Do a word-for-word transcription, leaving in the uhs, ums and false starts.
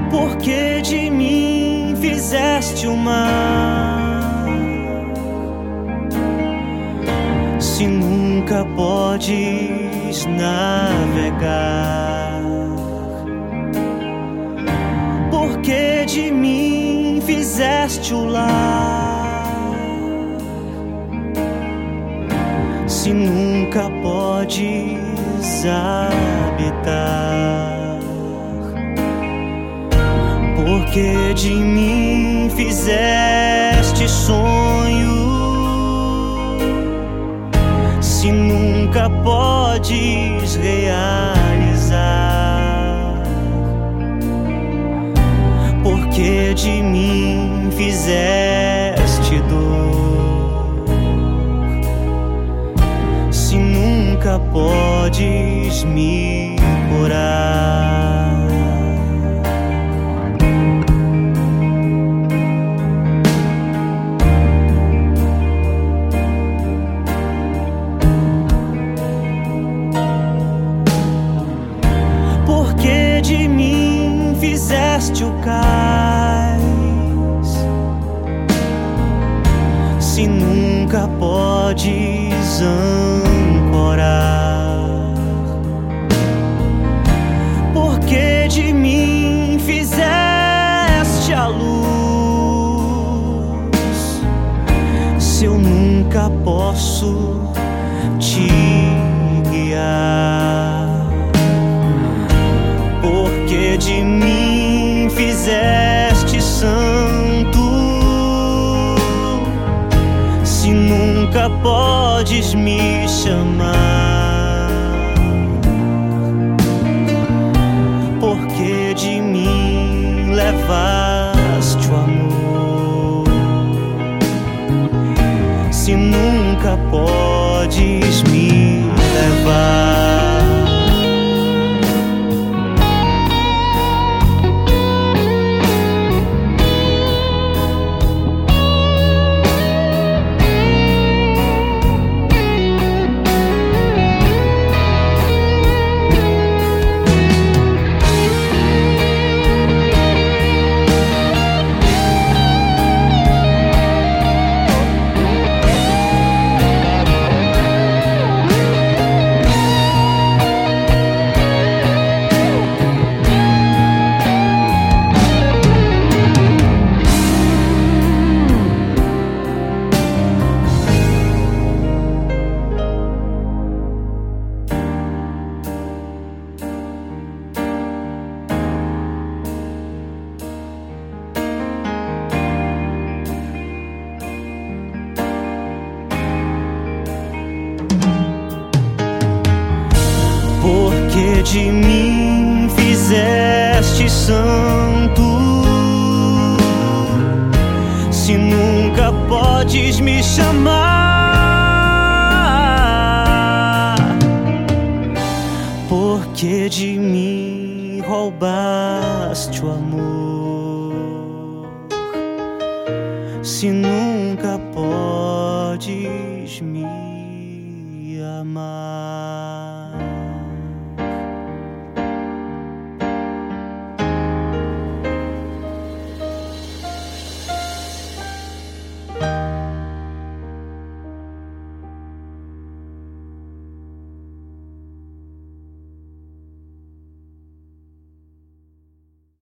Porque de mim fizeste o mar, se nunca podes navegar? Porque de mim fizeste o lar, se nunca podes habitar? Porque de mim fizeste sonho, se nunca podes realizar? Porque de mim fizeste dor, se nunca podes me curar? Porque de mim fizeste o cais, se nunca podes ancorar? Porque de mim fizeste a luz, se eu nunca posso te guiar? Porque de mim fizeste santo, se nunca podes me chamar? Porque de mim levaste o amor, se nunca podes me levar? Porque de mim fizeste santo, se nunca podes me chamar? Porque de mim roubaste o amor, se nunca podes me